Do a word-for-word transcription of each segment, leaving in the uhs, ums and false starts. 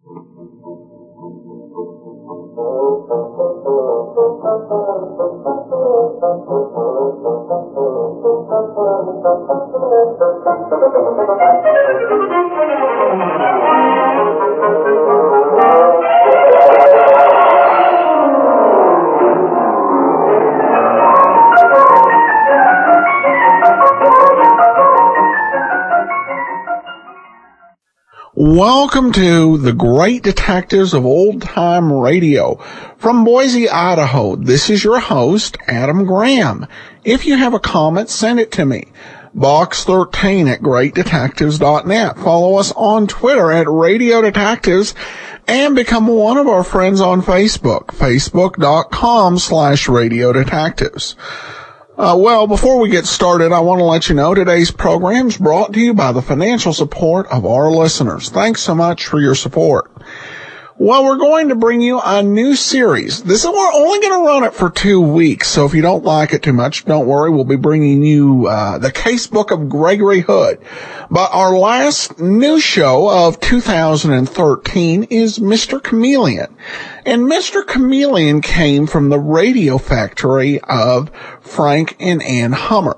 Welcome to the Great Detectives of Old Time Radio. From Boise, Idaho, this is your host, Adam Graham. If you have a comment, send it to me. box thirteen at great detectives dot net. Follow us on Twitter at Radio Detectives and become one of our friends on Facebook, facebook.com slash Radio Detectives. Uh, well, before we get started, I want to let you know today's program is brought to you by the financial support of our listeners. Thanks so much for your support. Well, we're going to bring you a new series. This is, we're only going to run it for two weeks, so if you don't like it too much, don't worry. We'll be bringing you uh, the Casebook of Gregory Hood. But our last new show of two thousand thirteen is Mister Chameleon. And Mister Chameleon came from the radio factory of Frank and Ann Hummer.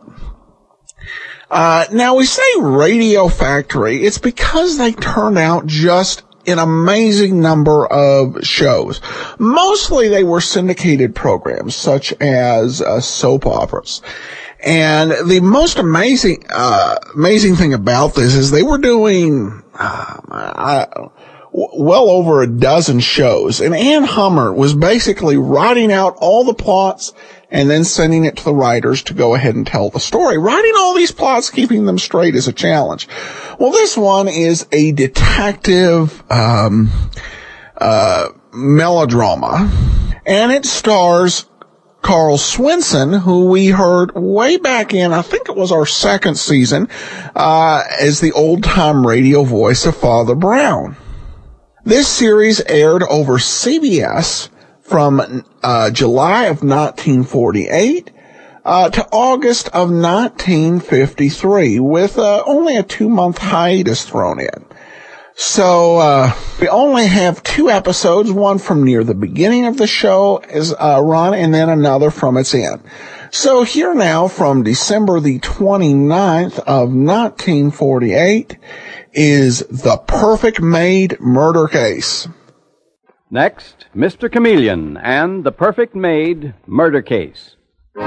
Uh, now, we say radio factory. It's because they turned out just an amazing number of shows. Mostly they were syndicated programs, such as uh, soap operas. And the most amazing, uh, amazing thing about this is they were doing, uh, I, well over a dozen shows. And Ann Hummer was basically writing out all the plots and then sending it to the writers to go ahead and tell the story. Writing all these plots, keeping them straight is a challenge. Well, this one is a detective, um, uh, melodrama, and it stars Carl Swinson, who we heard way back in, I think it was our second season, uh, as the old-time radio voice of Father Brown. This series aired over C B S from uh July of nineteen forty-eight uh to August of nineteen fifty-three, with uh, only a two-month hiatus thrown in. So uh we only have two episodes, one from near the beginning of the show is uh run, and then another from its end. So here now, from December the twenty-ninth of nineteen forty-eight, is The Perfect Maid Murder Case. Next, Mister Chameleon and The Perfect Maid Murder Case.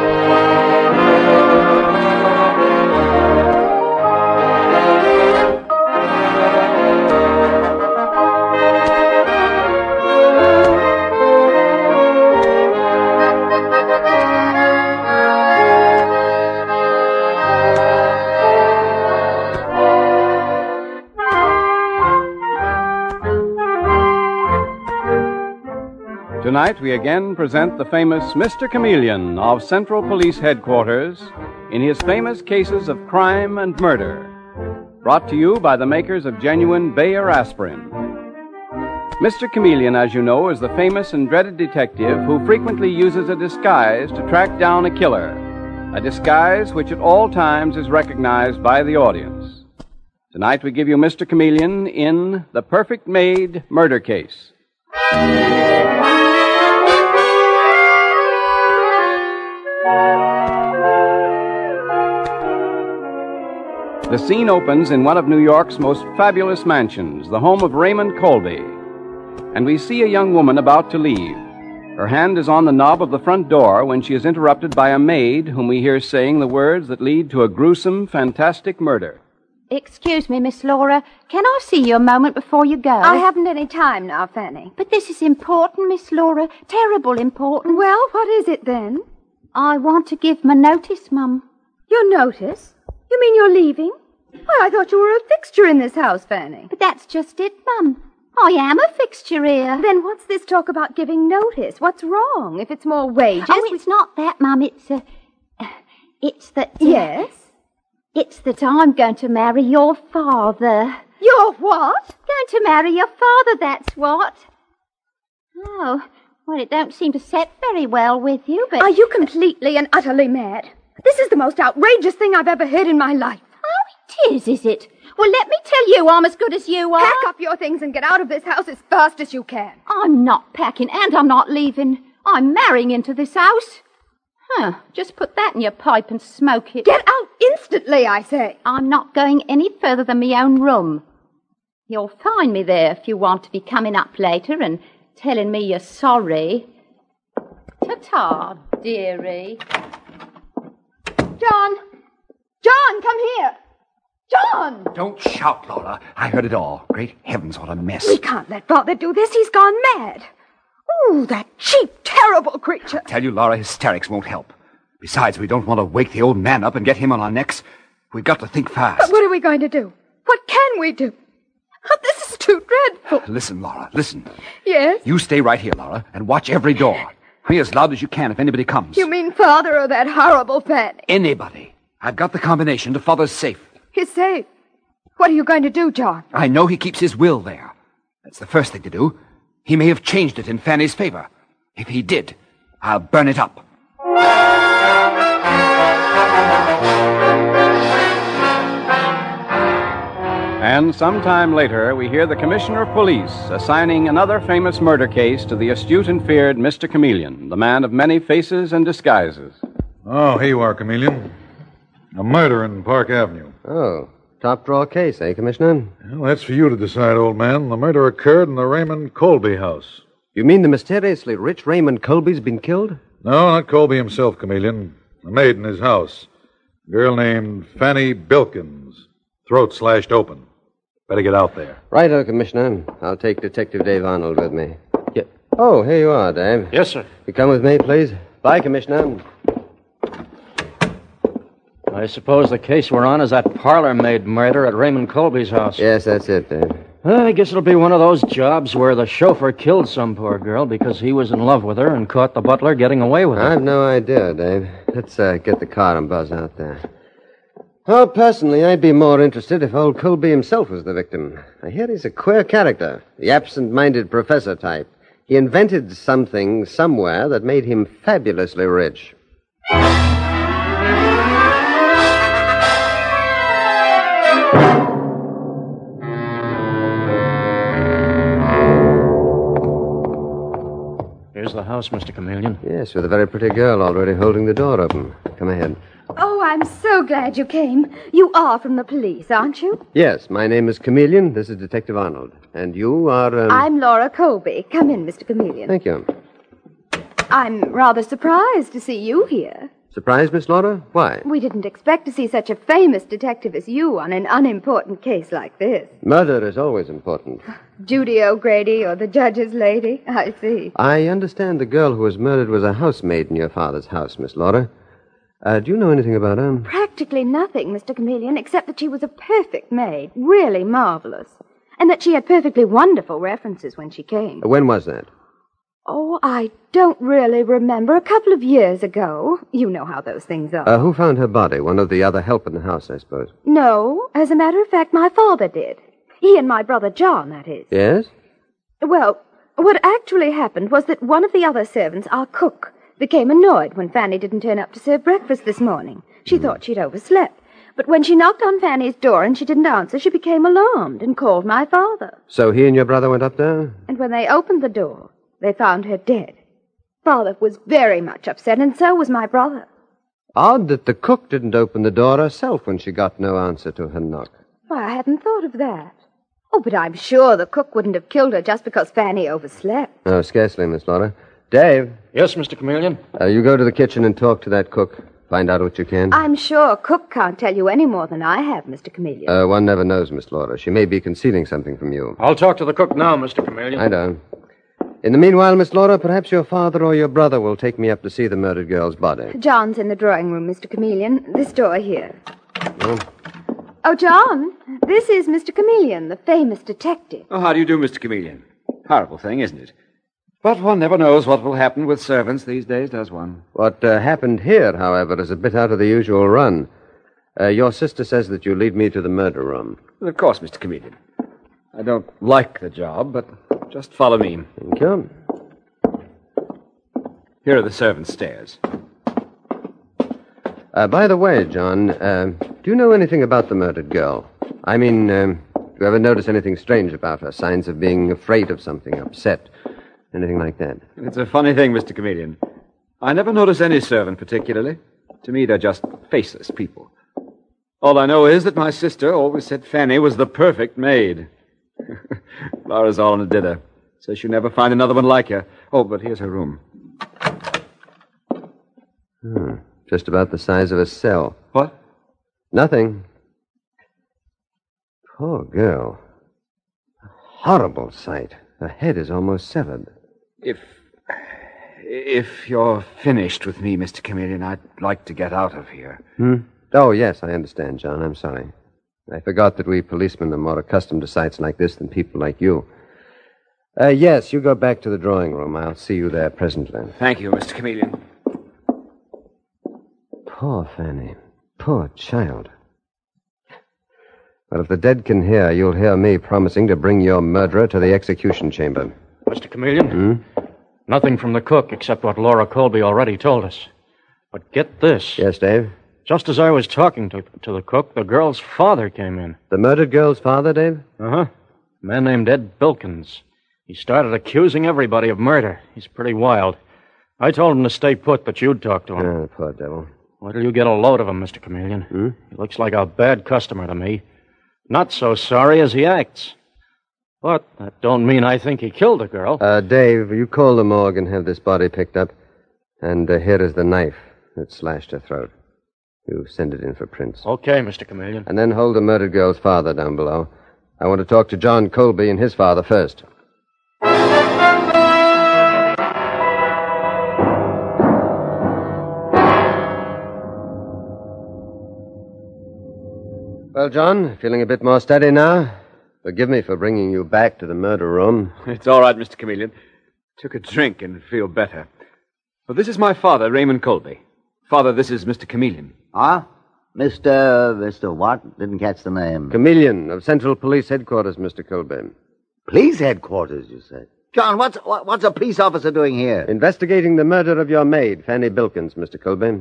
Tonight we again present the famous Mister Chameleon of Central Police Headquarters in his famous cases of crime and murder. Brought to you by the makers of genuine Bayer aspirin. Mister Chameleon, as you know, is the famous and dreaded detective who frequently uses a disguise to track down a killer, a disguise which at all times is recognized by the audience. Tonight we give you Mister Chameleon in The Perfect Maid Murder Case. The scene opens in one of New York's most fabulous mansions, the home of Raymond Colby. And we see a young woman about to leave. Her hand is on the knob of the front door when she is interrupted by a maid whom we hear saying the words that lead to a gruesome, fantastic murder. Excuse me, Miss Laura. Can I see you a moment before you go? I haven't any time now, Fanny. But this is important, Miss Laura. Terrible important. Well, what is it then? I want to give my notice, Mum. Your notice? You mean you're leaving? Why, I thought you were a fixture in this house, Fanny. But that's just it, Mum. I am a fixture here. Then what's this talk about giving notice? What's wrong? If it's more wages... Oh, it's not that, Mum. It's, uh, it's that... Uh, yes? It's that I'm going to marry your father. Your what? Going to marry your father, that's what. Oh, well, it don't seem to set very well with you, but... Are you completely and utterly mad? This is the most outrageous thing I've ever heard in my life. Oh, it is, is it? Well, let me tell you, I'm as good as you are. Pack up your things and get out of this house as fast as you can. I'm not packing, and I'm not leaving. I'm marrying into this house. Huh, just put that in your pipe and smoke it. Get out instantly, I say. I'm not going any further than my own room. You'll find me there if you want to be coming up later and telling me you're sorry. Ta-ta, dearie. John! John, come here! John! Don't shout, Laura. I heard it all. Great heavens, what a mess. We can't let Father do this. He's gone mad. Ooh, that cheap, terrible creature. I tell you, Laura, hysterics won't help. Besides, we don't want to wake the old man up and get him on our necks. We've got to think fast. But what are we going to do? What can we do? Oh, this is too dreadful. Listen, Laura, listen. Yes? You stay right here, Laura, and watch every door. Be as loud as you can if anybody comes. You mean Father or that horrible Fanny? Anybody. I've got the combination to Father's safe. His safe? What are you going to do, John? I know he keeps his will there. That's the first thing to do. He may have changed it in Fanny's favor. If he did, I'll burn it up. And sometime later, we hear the Commissioner of Police assigning another famous murder case to the astute and feared Mister Chameleon, the man of many faces and disguises. Oh, here you are, Chameleon. A murder in Park Avenue. Oh, top drawer case, eh, Commissioner? Well, that's for you to decide, old man. The murder occurred in the Raymond Colby house. You mean the mysteriously rich Raymond Colby's been killed? No, not Colby himself, Chameleon. A maid in his house. A girl named Fanny Bilkins. Throat slashed open. Better get out there. Righto, Commissioner. I'll take Detective Dave Arnold with me. Yeah. Oh, here you are, Dave. Yes, sir. You come with me, please. Bye, Commissioner. I suppose the case we're on is that parlor-maid murder at Raymond Colby's house. Yes, that's it, Dave. Well, I guess it'll be one of those jobs where the chauffeur killed some poor girl because he was in love with her and caught the butler getting away with her. I've no idea, Dave. Let's uh, get the car and buzz out there. Oh, personally, I'd be more interested if old Colby himself was the victim. I hear he's a queer character, the absent-minded professor type. He invented something somewhere that made him fabulously rich. Here's the house, Mister Chameleon. Yes, with a very pretty girl already holding the door open. Come ahead. Oh, I'm so glad you came. You are from the police, aren't you? Yes, my name is Chameleon. This is Detective Arnold. And you are... Um... I'm Laura Colby. Come in, Mister Chameleon. Thank you. I'm rather surprised to see you here. Surprised, Miss Laura? Why? We didn't expect to see such a famous detective as you on an unimportant case like this. Murder is always important. Judy O'Grady or the judge's lady? I see. I understand the girl who was murdered was a housemaid in your father's house, Miss Laura. Uh, do you know anything about her? Practically nothing, Mister Chameleon, except that she was a perfect maid, really marvelous, and that she had perfectly wonderful references when she came. When was that? Oh, I don't really remember. A couple of years ago. You know how those things are. Uh, who found her body? One of the other help in the house, I suppose. No, as a matter of fact, my father did. He and my brother John, that is. Yes? Well, what actually happened was that one of the other servants, our cook, became annoyed when Fanny didn't turn up to serve breakfast this morning. She mm. thought she'd overslept. But when she knocked on Fanny's door and she didn't answer, she became alarmed and called my father. So he and your brother went up there? And when they opened the door, they found her dead. Father was very much upset, and so was my brother. Odd that the cook didn't open the door herself when she got no answer to her knock. Why, I hadn't thought of that. Oh, but I'm sure the cook wouldn't have killed her just because Fanny overslept. No, scarcely, Miss Laura. Dave. Yes, Mister Chameleon? Uh, you go to the kitchen and talk to that cook. Find out what you can. I'm sure Cook can't tell you any more than I have, Mister Chameleon. Uh, one never knows, Miss Laura. She may be concealing something from you. I'll talk to the cook now, Mister Chameleon. I don't. In the meanwhile, Miss Laura, perhaps your father or your brother will take me up to see the murdered girl's body. John's in the drawing room, Mister Chameleon. This door here. Oh, oh John, this is Mister Chameleon, the famous detective. Oh, how do you do, Mister Chameleon? Horrible thing, isn't it? But one never knows what will happen with servants these days, does one? What uh, happened here, however, is a bit out of the usual run. Uh, your sister says that you lead me to the murder room. Well, of course, Mister Chameleon. I don't like the job, but just follow me. Thank you. Here are the servants' stairs. Uh, by the way, John, uh, do you know anything about the murdered girl? I mean, um, do you ever notice anything strange about her? Signs of being afraid of something, upset, anything like that? It's a funny thing, Mister Chameleon. I never notice any servant particularly. To me, they're just faceless people. All I know is that my sister always said Fanny was the perfect maid. Laura's all in a dither. Says she'll never find another one like her. Oh, but here's her room. Hmm. Just about the size of a cell. What? Nothing. Poor girl. A horrible sight. Her head is almost severed. If... If you're finished with me, Mister Chameleon, I'd like to get out of here. Hmm? Oh, yes, I understand, John. I'm sorry. I forgot that we policemen are more accustomed to sights like this than people like you. Uh, yes, you go back to the drawing room. I'll see you there presently. Thank you, Mister Chameleon. Poor Fanny. Poor child. But if the dead can hear, you'll hear me promising to bring your murderer to the execution chamber. Mister Chameleon? Hmm? Nothing from the cook except what Laura Colby already told us. But get this. Yes, Dave? Just as I was talking to, to the cook, the girl's father came in. The murdered girl's father, Dave? Uh-huh. A man named Ed Bilkins. He started accusing everybody of murder. He's pretty wild. I told him to stay put, but you'd talk to him. Oh, poor devil. Wait till you get a load of him, Mister Chameleon. Hmm? He looks like a bad customer to me. Not so sorry as he acts. But that don't mean I think he killed the girl. Uh, Dave, you call the morgue and have this body picked up. And uh, here is the knife that slashed her throat. You send it in for prints. Okay, Mister Chameleon. And then hold the murdered girl's father down below. I want to talk to John Colby and his father first. Well, John, feeling a bit more steady now? Forgive me for bringing you back to the murder room. It's all right, Mister Chameleon. Took a drink and feel better. Well, this is my father, Raymond Colby. Father, this is Mister Chameleon. Ah? Mister... Mister what? Didn't catch the name. Chameleon of Central Police Headquarters, Mister Colby. Police headquarters, you said? John, what's what, what's a police officer doing here? Investigating the murder of your maid, Fanny Bilkins, Mister Colby.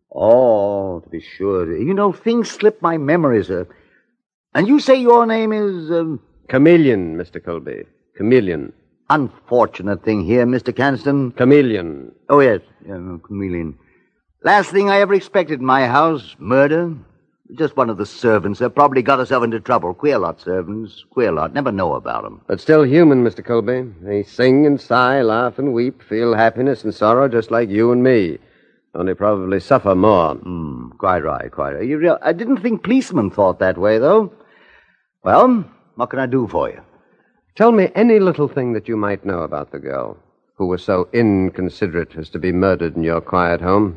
Oh, to be sure. You know, things slip my memory, sir. And you say your name is... Um... Chameleon, Mister Colby. Chameleon. Unfortunate thing here, Mister Canston. Chameleon. Oh, yes. Yeah, no, chameleon. Last thing I ever expected in my house, murder. Just one of the servants. They probably got herself into trouble. Queer lot, servants. Queer lot. Never know about them. But still human, Mister Colby. They sing and sigh, laugh and weep, feel happiness and sorrow just like you and me. Only probably suffer more. Hmm, quite right, quite right. You real... I didn't think policemen thought that way, though. Well, what can I do for you? Tell me any little thing that you might know about the girl who was so inconsiderate as to be murdered in your quiet home.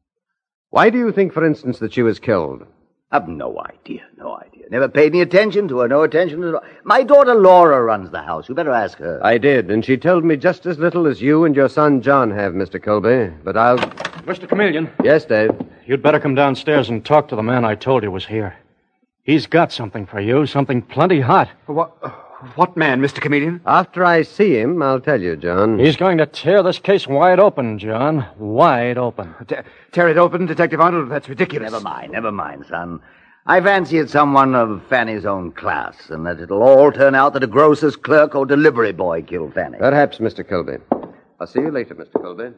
Why do you think, for instance, that she was killed? I've no idea, no idea. Never paid any attention to her, no attention at all. My daughter Laura runs the house. You better ask her. I did, and she told me just as little as you and your son John have, Mister Colby. But I'll... Mister Chameleon. Yes, Dave? You'd better come downstairs and talk to the man I told you was here. He's got something for you, something plenty hot. What, what man, Mister Chameleon? After I see him, I'll tell you, John. He's going to tear this case wide open, John. Wide open. Te- tear it open, Detective Arnold? That's ridiculous. Never mind, never mind, son. I fancy it's someone of Fanny's own class, and that it'll all turn out that a grocer's clerk or delivery boy killed Fanny. Perhaps, Mister Colby. I'll see you later, Mister Colby.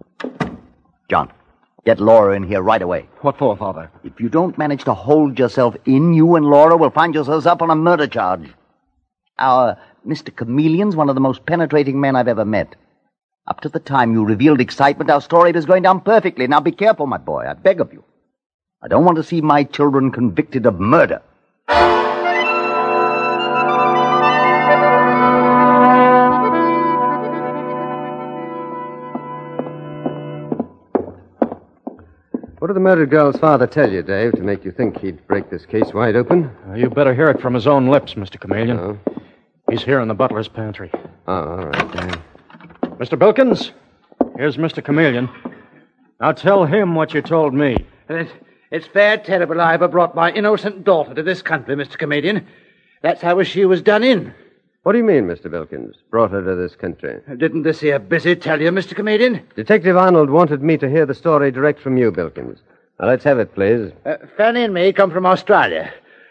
John, get Laura in here right away. What for, Father? If you don't manage to hold yourself in, you and Laura will find yourselves up on a murder charge. Our Mister Chameleon's one of the most penetrating men I've ever met. Up to the time you revealed excitement, our story was going down perfectly. Now be careful, my boy. I beg of you. I don't want to see my children convicted of murder. What did the murdered girl's father tell you, Dave, to make you think he'd break this case wide open? Uh, you better hear it from his own lips, Mister Chameleon. Oh? He's here in the butler's pantry. Oh, all right, Dave. Mister Bilkins, here's Mister Chameleon. Now tell him what you told me. It's, it's fair terrible I ever brought my innocent daughter to this country, Mister Chameleon. That's how she was done in. What do you mean, Mister Bilkins? Brought her to this country? Didn't this here busy tell you, Mister Chameleon? Detective Arnold wanted me to hear the story direct from you, Bilkins. Now, let's have it, please. Uh, Fanny and me come from Australia.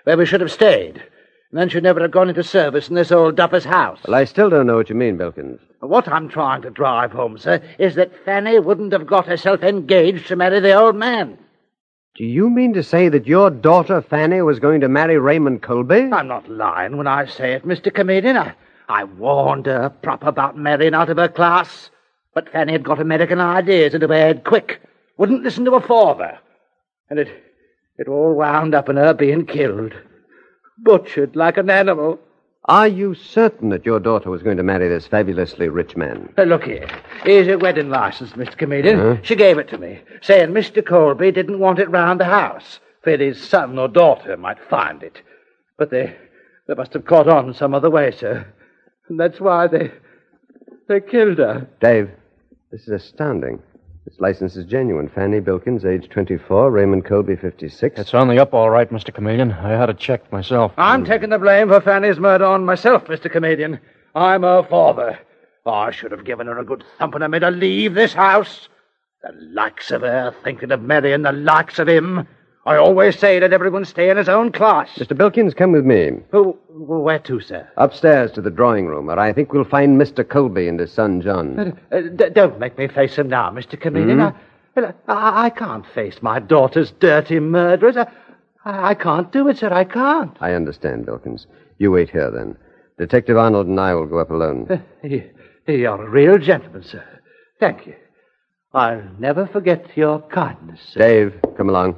where we should have stayed. And then she'd never have gone into service in this old duffer's house. Well, I still don't know what you mean, Bilkins. What I'm trying to drive home, sir, is that Fanny wouldn't have got herself engaged to marry the old man. Do you mean to say that your daughter, Fanny, was going to marry Raymond Colby? I'm not lying when I say it, Mister Comedian. I, I warned her proper about marrying out of her class. But Fanny had got American ideas into her head quick. Wouldn't listen to her father. And it, it all wound up in her being killed. Butchered like an animal. Are you certain that your daughter was going to marry this fabulously rich man? Uh, look here. Here's her wedding license, Mister Comedian. Uh-huh. She gave it to me, saying Mister Colby didn't want it round the house, feared his son or daughter might find it. But they, they must have caught on some other way, sir. And that's why they, they killed her. Dave, this is astounding. This license is genuine. Fanny Bilkins, age twenty-four, Raymond Colby, fifty-six. It's on the up all right, Mister Chameleon. I had it checked myself. I'm taking the blame for Fanny's murder on myself, Mister Comedian. I'm her father. I should have given her a good thumping and made her leave this house. The likes of her thinking of marrying the likes of him. I always say that everyone stay in his own class. Mister Bilkins, come with me. Oh, where to, sir? Upstairs to the drawing room, where I think we'll find Mister Colby and his son, John. Uh, uh, d- don't make me face him now, Mister Comedian. Mm-hmm. I, I, I can't face my daughter's dirty murderers. I, I can't do it, sir. I can't. I understand, Bilkins. You wait here, then. Detective Arnold and I will go up alone. Uh, you, you're a real gentleman, sir. Thank you. I'll never forget your kindness, sir. Dave, come along.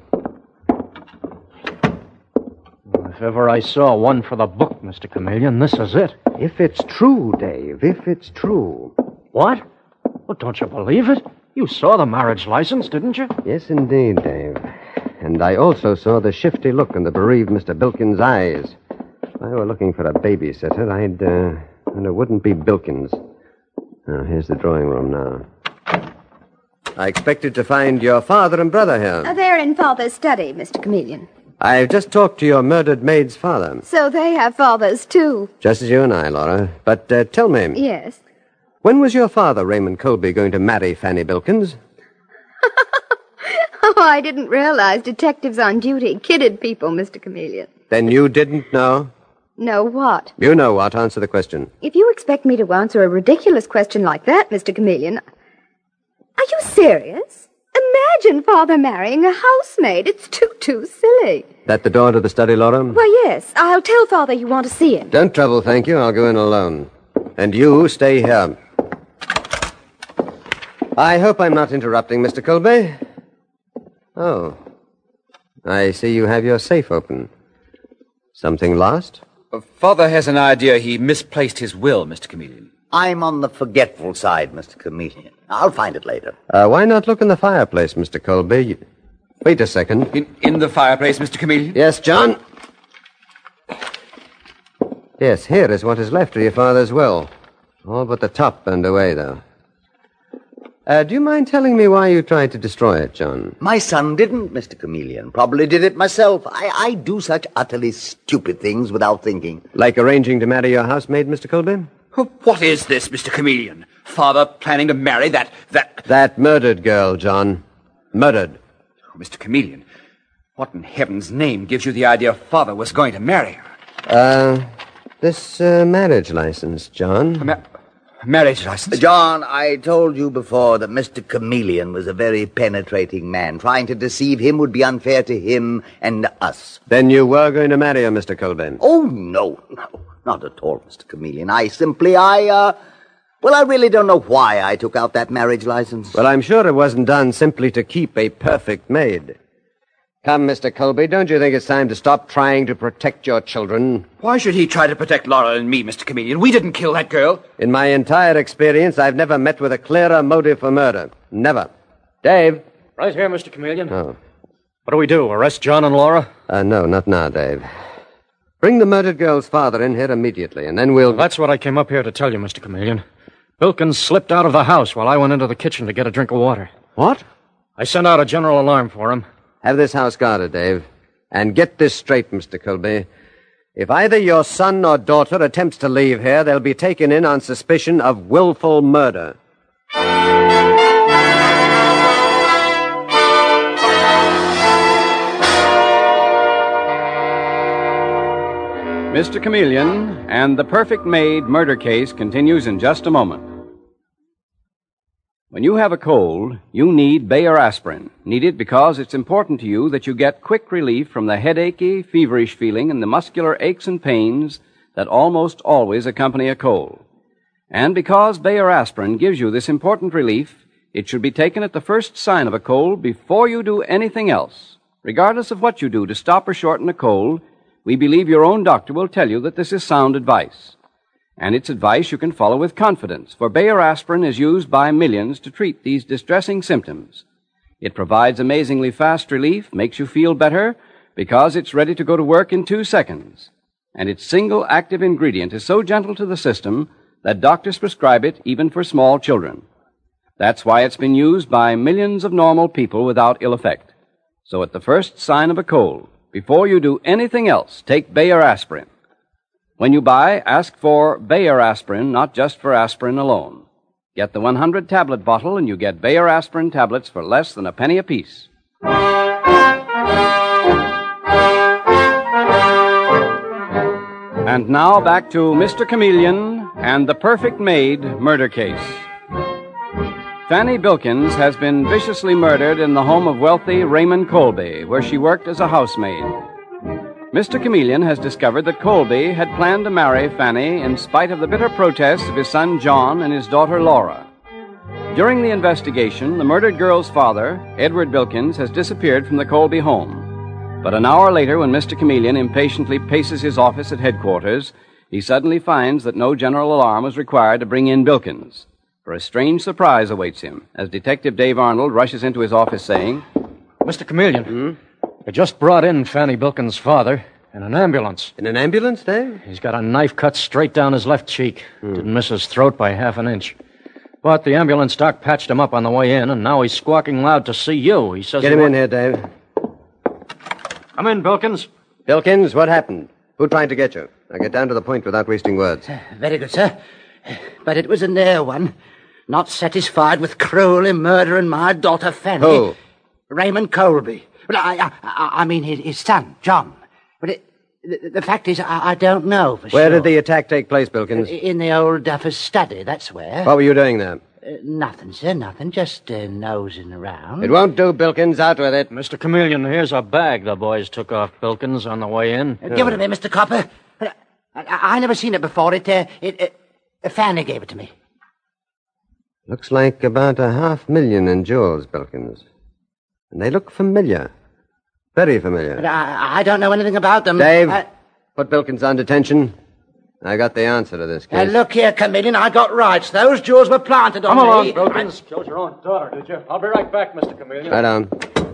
If ever I saw one for the book, Mister Chameleon, this is it. If it's true, Dave, if it's true. What? Well, don't you believe it? You saw the marriage license, didn't you? Yes, indeed, Dave. And I also saw the shifty look in the bereaved Mister Bilkins' eyes. If I were looking for a babysitter, I'd, uh, and it wouldn't be Bilkins. Now, here's the drawing room now. I expected to find your father and brother here. Uh, they're in Father's study, Mister Chameleon. I've just talked to your murdered maid's father. So they have fathers, too. Just as you and I, Laura. But uh, tell me. Yes. When was your father, Raymond Colby, going to marry Fanny Bilkins? Oh, I didn't realize detectives on duty kidded people, Mister Chameleon. Then you didn't know? Know what? You know what. Answer the question. If you expect me to answer a ridiculous question like that, Mister Chameleon... Are you serious? Imagine Father marrying a housemaid. It's too, too silly. That the door to the study, Laura? Why, yes. I'll tell Father you want to see him. Don't trouble, thank you. I'll go in alone. And you stay here. I hope I'm not interrupting, Mister Colby. Oh. I see you have your safe open. Something lost? Uh, Father has an idea he misplaced his will, Mister Chameleon. I'm on the forgetful side, Mister Chameleon. I'll find it later. Uh, why not look in the fireplace, Mister Colby? Wait a second. In, in the fireplace, Mister Chameleon? Yes, John? Yes, here is what is left of your father's will. All but the top burned away, though. Uh, do you mind telling me why you tried to destroy it, John? My son didn't, Mister Chameleon. Probably did it myself. I, I do such utterly stupid things without thinking. Like arranging to marry your housemaid, Mister Colby? What is this, Mister Chameleon? Father planning to marry that... that... That murdered girl, John. Murdered. Oh, Mister Chameleon, what in heaven's name gives you the idea Father was going to marry her? Uh, this uh, marriage license, John. A ma- marriage license? John, I told you before that Mister Chameleon was a very penetrating man. Trying to deceive him would be unfair to him and us. Then you were going to marry her, Mister Colby? Oh, no, no. Not at all, Mister Chameleon. I simply, I, uh... Well, I really don't know why I took out that marriage license. Well, I'm sure it wasn't done simply to keep a perfect maid. Come, Mister Colby, don't you think it's time to stop trying to protect your children? Why should he try to protect Laura and me, Mister Chameleon? We didn't kill that girl. In my entire experience, I've never met with a clearer motive for murder. Never. Dave? Right here, Mister Chameleon. Oh. What do we do, arrest John and Laura? Uh, no, not now, Dave. Bring the murdered girl's father in here immediately, and then we'll... Well, that's what I came up here to tell you, Mister Chameleon. Bilkins slipped out of the house while I went into the kitchen to get a drink of water. What? I sent out a general alarm for him. Have this house guarded, Dave. And get this straight, Mister Colby. If either your son or daughter attempts to leave here, they'll be taken in on suspicion of willful murder. Mister Chameleon and the Perfect Maid murder case continues in just a moment. When you have a cold, you need Bayer aspirin. Need it because it's important to you that you get quick relief from the headachy, feverish feeling and the muscular aches and pains that almost always accompany a cold. And because Bayer aspirin gives you this important relief, it should be taken at the first sign of a cold before you do anything else. Regardless of what you do to stop or shorten a cold, we believe your own doctor will tell you that this is sound advice. And it's advice you can follow with confidence, for Bayer aspirin is used by millions to treat these distressing symptoms. It provides amazingly fast relief, makes you feel better, because it's ready to go to work in two seconds. And its single active ingredient is so gentle to the system that doctors prescribe it even for small children. That's why it's been used by millions of normal people without ill effect. So at the first sign of a cold, before you do anything else, take Bayer aspirin. When you buy, ask for Bayer aspirin, not just for aspirin alone. Get the one hundred tablet bottle and you get Bayer aspirin tablets for less than a penny apiece. And now back to Mister Chameleon and the Perfect Maid murder case. Fanny Bilkins has been viciously murdered in the home of wealthy Raymond Colby, where she worked as a housemaid. Mister Chameleon has discovered that Colby had planned to marry Fanny in spite of the bitter protests of his son John and his daughter Laura. During the investigation, the murdered girl's father, Edward Bilkins, has disappeared from the Colby home. But an hour later, when Mister Chameleon impatiently paces his office at headquarters, he suddenly finds that no general alarm was required to bring in Bilkins. For a strange surprise awaits him as Detective Dave Arnold rushes into his office saying, Mister Chameleon, Hmm? I just brought in Fanny Bilkins' father in an ambulance. In an ambulance, Dave? He's got a knife cut straight down his left cheek. Hmm. Didn't miss his throat by half an inch. But the ambulance doc patched him up on the way in, and now he's squawking loud to see you. He says... Get him in here, Dave. Come in, Bilkins. Bilkins, what happened? Who tried to get you? Now get down to the point without wasting words. Uh, very good, sir. But it was a near one. Not satisfied with cruelly murdering my daughter, Fanny. Who? Raymond Colby. Well, I, I, I mean his, his son, John. But it, the, the fact is, I, I don't know for Where sure. did the attack take place, Bilkins? In the old Duffer's study, that's where. What were you doing there? Uh, nothing, sir, nothing. Just uh, nosing around. It won't do, Bilkins. Out with it. Mister Chameleon, here's a bag the boys took off Bilkins on the way in. Uh, give it to me, Mister Copper. I, I, I never seen it before. It, uh, it, uh, Fanny gave it to me. Looks like about a half million in jewels, Bilkins. And they look familiar. Very familiar. But I, I don't know anything about them. Dave, I, put Bilkins on detention. I got the answer to this uh, case. look here, Chameleon, I got rights. Those jewels were planted on Come along, me. Bilkins. Killed your own daughter, did you? I'll be right back, Mister Chameleon. Right on.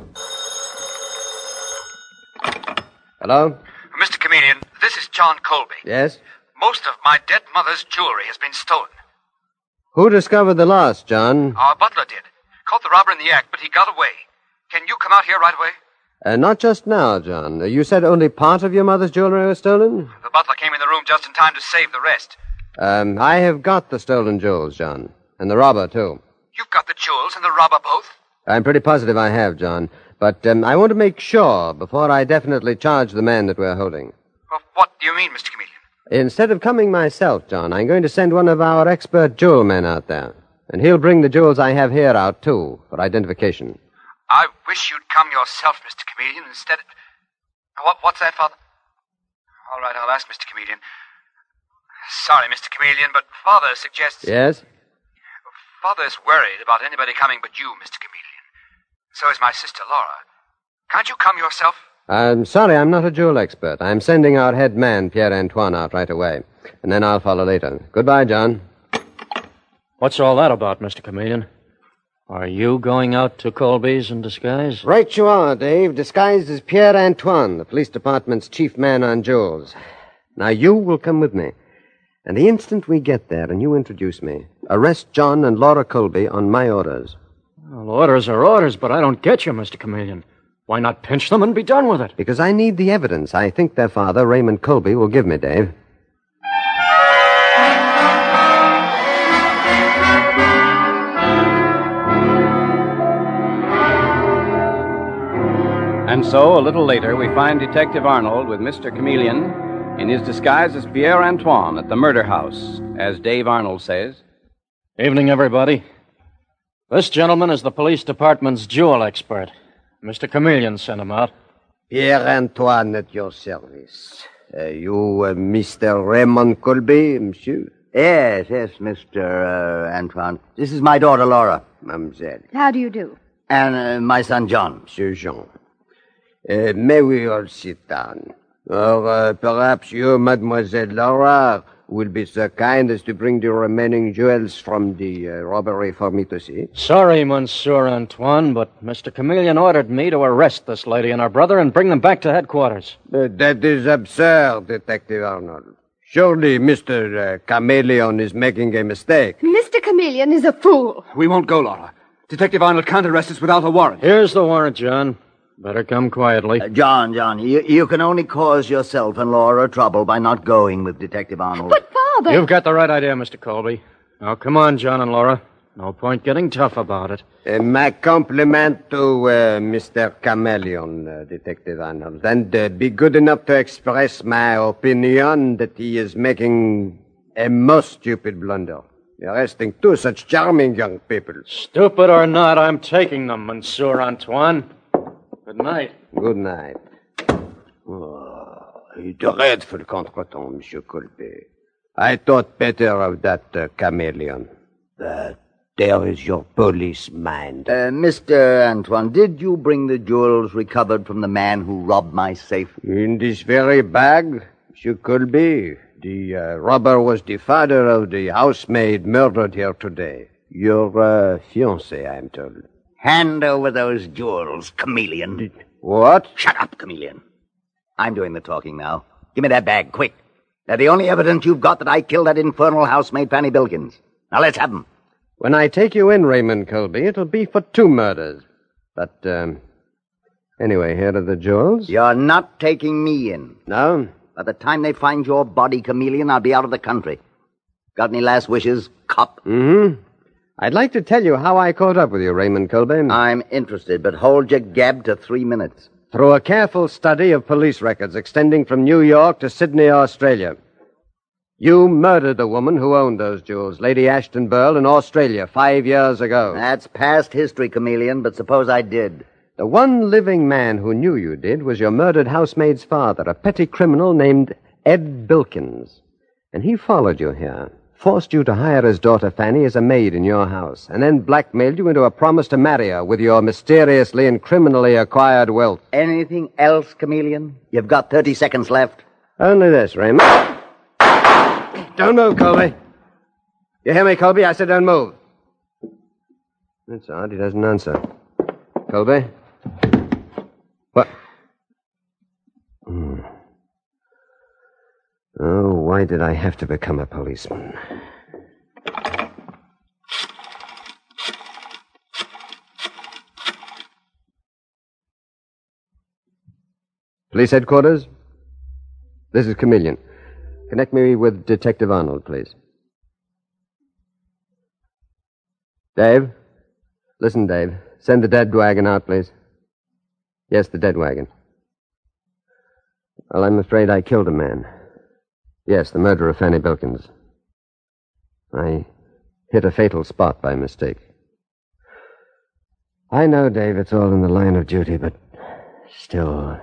Hello? Mister Chameleon, this is John Colby. Yes? Most of my dead mother's jewelry has been stolen. Who discovered the loss, John? Our butler did. Caught the robber in the act, but he got away. Can you come out here right away? Uh, not just now, John. Uh, you said only part of your mother's jewelry was stolen? The butler came in the room just in time to save the rest. Um, I have got the stolen jewels, John. And the robber, too. You've got the jewels and the robber both? I'm pretty positive I have, John. But um, I want to make sure before I definitely charge the man that we're holding. Well, what do you mean, Mister Chameleon? Instead of coming myself, John, I'm going to send one of our expert jewel men out there. And he'll bring the jewels I have here out, too, for identification. I wish you'd come yourself, Mister Chameleon, instead of... What, what's that, Father? All right, I'll ask Mister Chameleon. Sorry, Mister Chameleon, but Father suggests... Yes? Father's worried about anybody coming but you, Mister Chameleon. So is my sister, Laura. Can't you come yourself? I'm sorry, I'm not a jewel expert. I'm sending our head man, Pierre-Antoine, out right away. And then I'll follow later. Goodbye, John. What's all that about, Mister Chameleon? Are you going out to Colby's in disguise? Right you are, Dave. Disguised as Pierre-Antoine, the police department's chief man on jewels. Now, you will come with me. And the instant we get there and you introduce me, arrest John and Laura Colby on my orders. Well, orders are orders, but I don't get you, Mister Chameleon. Why not pinch them and be done with it? Because I need the evidence I think their father, Raymond Colby, will give me, Dave. And so, a little later, we find Detective Arnold with Mister Chameleon in his disguise as Pierre Antoine at the murder house, as Dave Arnold says. Evening, everybody. This gentleman is the police department's jewel expert. Mister Chameleon sent him out. Pierre Antoine at your service. Uh, you, uh, Mister Raymond Colby, monsieur? Yes, yes, Mister Uh, Antoine. This is my daughter, Laura. Mademoiselle. How do you do? And uh, my son, John. Monsieur Jean. Uh, may we all sit down? Or uh, perhaps you, Mademoiselle Laura, will be so kind as to bring the remaining jewels from the uh, robbery for me to see? Sorry, Monsieur Antoine, but Mister Chameleon ordered me to arrest this lady and her brother and bring them back to headquarters. Uh, that is absurd, Detective Arnold. Surely Mister Uh, Chameleon is making a mistake. Mister Chameleon is a fool. We won't go, Laura. Detective Arnold can't arrest us without a warrant. Here's the warrant, John. Better come quietly. Uh, John, John, you, you can only cause yourself and Laura trouble by not going with Detective Arnold. But, Father... You've got the right idea, Mister Colby. Now, come on, John and Laura. No point getting tough about it. Uh, my compliment to uh, Mister Chameleon, uh, Detective Arnold. And uh, be good enough to express my opinion that he is making a most stupid blunder. Arresting two such charming young people. Stupid or not, I'm taking them, Monsieur Antoine. Good night. Good night. Oh, a dreadful contretemps, Monsieur Colby. I thought better of that uh, Chameleon. But there is your police mind. Uh, Mister Antoine, did you bring the jewels recovered from the man who robbed my safe? In this very bag, Monsieur Colby. The uh, robber was the father of the housemaid murdered here today. Your uh, fiancée, I'm told. Hand over those jewels, Chameleon. What? Shut up, Chameleon. I'm doing the talking now. Give me that bag, quick. They're the only evidence you've got that I killed that infernal housemaid, Fanny Bilkins. Now let's have them. When I take you in, Raymond Colby, it'll be for two murders. But, um... anyway, here are the jewels. You're not taking me in. No? By the time they find your body, Chameleon, I'll be out of the country. Got any last wishes, cop? Mm-hmm. I'd like to tell you how I caught up with you, Raymond Colby. I'm interested, but hold your gab to three minutes. Through a careful study of police records extending from New York to Sydney, Australia. You murdered the woman who owned those jewels, Lady Ashton Burl, in Australia five years ago. That's past history, Chameleon, but suppose I did. The one living man who knew you did was your murdered housemaid's father, a petty criminal named Ed Bilkins. And he followed you here, forced you to hire his daughter Fanny as a maid in your house, and then blackmailed you into a promise to marry her with your mysteriously and criminally acquired wealth. Anything else, Chameleon? You've got thirty seconds left. Only this, Raymond. Don't move, Colby. You hear me, Colby? I said don't move. That's odd. He doesn't answer. Colby? What? Hmm. Oh, why did I have to become a policeman? Police headquarters? This is Chameleon. Connect me with Detective Arnold, please. Dave? Listen, Dave. Send the dead wagon out, please. Yes, the dead wagon. Well, I'm afraid I killed a man. Yes, the murder of Fanny Bilkins. I hit a fatal spot by mistake. I know, Dave, it's all in the line of duty, but still...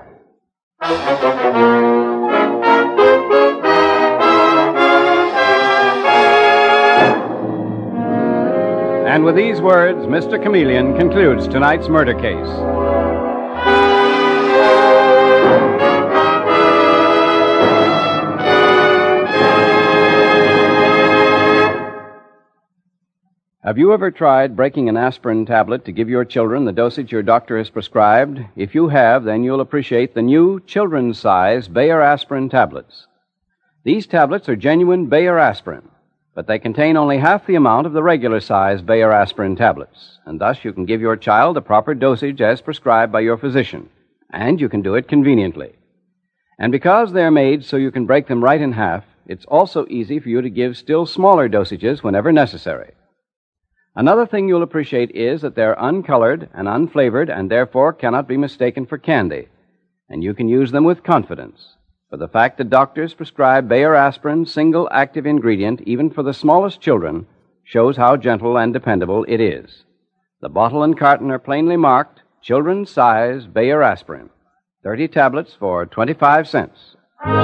And with these words, Mister Chameleon concludes tonight's murder case. Have you ever tried breaking an aspirin tablet to give your children the dosage your doctor has prescribed? If you have, then you'll appreciate the new children's-size Bayer aspirin tablets. These tablets are genuine Bayer aspirin, but they contain only half the amount of the regular-size Bayer aspirin tablets, and thus you can give your child the proper dosage as prescribed by your physician, and you can do it conveniently. And because they're made so you can break them right in half, it's also easy for you to give still smaller dosages whenever necessary. Another thing you'll appreciate is that they're uncolored and unflavored and therefore cannot be mistaken for candy, and you can use them with confidence. For the fact that doctors prescribe Bayer aspirin, single active ingredient, even for the smallest children, shows how gentle and dependable it is. The bottle and carton are plainly marked, children's size Bayer aspirin. thirty tablets for twenty-five cents.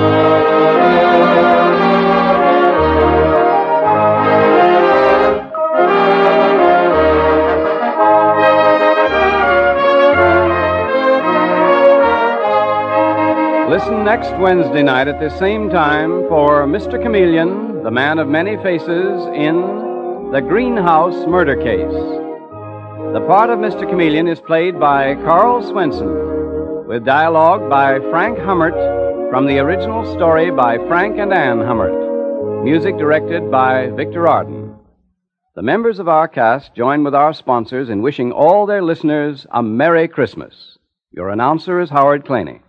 Listen next Wednesday night at this same time for Mister Chameleon, the man of many faces, in The Greenhouse Murder Case. The part of Mister Chameleon is played by Carl Swenson, with dialogue by Frank Hummert from the original story by Frank and Ann Hummert. Music directed by Victor Arden. The members of our cast join with our sponsors in wishing all their listeners a Merry Christmas. Your announcer is Howard Claney.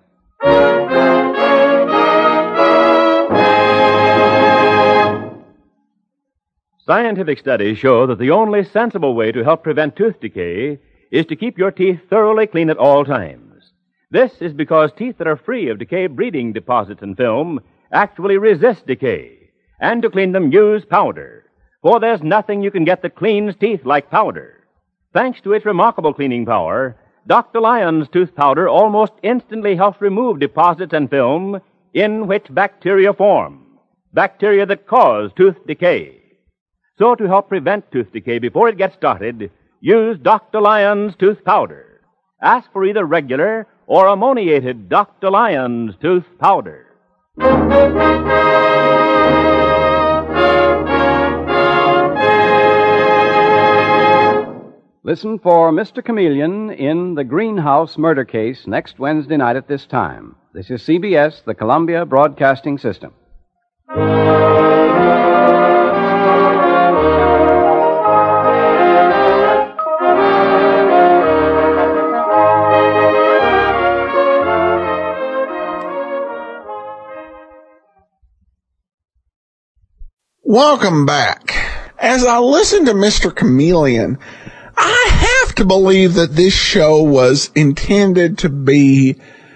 Scientific studies show that the only sensible way to help prevent tooth decay is to keep your teeth thoroughly clean at all times. This is because teeth that are free of decay-breeding deposits and film actually resist decay. And to clean them, use powder. For there's nothing you can get that cleans teeth like powder. Thanks to its remarkable cleaning power, Doctor Lyon's tooth powder almost instantly helps remove deposits and film in which bacteria form. Bacteria that cause tooth decay. So to help prevent tooth decay before it gets started, use Doctor Lyon's tooth powder. Ask for either regular or ammoniated Doctor Lyon's tooth powder. Listen for Mister Chameleon in The Greenhouse Murder Case next Wednesday night at this time. This is C B S, the Columbia Broadcasting System. Welcome back. As I listen to Mister Chameleon, I have to believe that this show was intended to be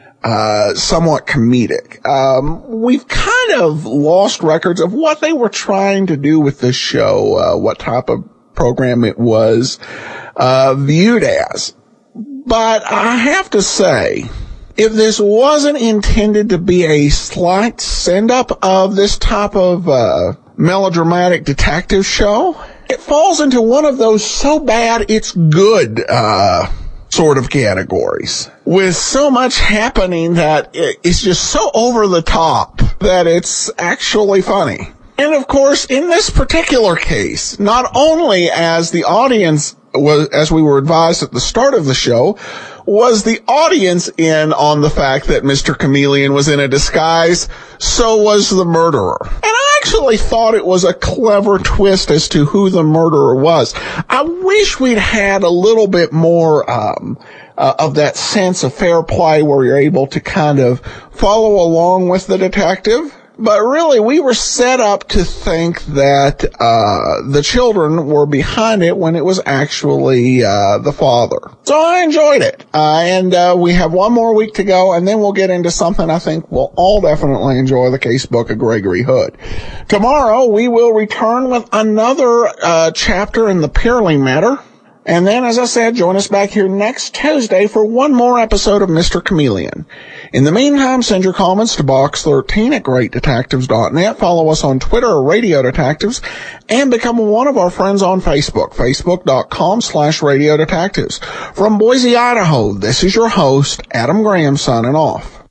uh somewhat comedic. Um we've kind of lost records of what they were trying to do with this show, uh what type of program it was uh viewed as. But I have to say, if this wasn't intended to be a slight send-up of this type of uh melodramatic detective show, it falls into one of those so bad it's good uh sort of categories, with so much happening that it's just so over the top that it's actually funny. And of course, in this particular case, not only as the audience was, as we were advised at the start of the show, was the audience in on the fact that Mister Chameleon was in a disguise, so was the murderer. And I actually thought it was a clever twist as to who the murderer was. I wish we'd had a little bit more um uh, of that sense of fair play where you're able to kind of follow along with the detective. But really, we were set up to think that uh the children were behind it when it was actually uh the father. So I enjoyed it. Uh and uh we have one more week to go, and then we'll get into something I think we'll all definitely enjoy, the casebook of Gregory Hood. Tomorrow, we will return with another uh chapter in the Pearly matter. And then, as I said, join us back here next Tuesday for one more episode of Mister Chameleon. In the meantime, send your comments to box thirteen at great detectives dot net. Follow us on Twitter or Radio Detectives, and become one of our friends on Facebook, facebook.com slash Radio Detectives. From Boise, Idaho, this is your host, Adam Graham, signing off.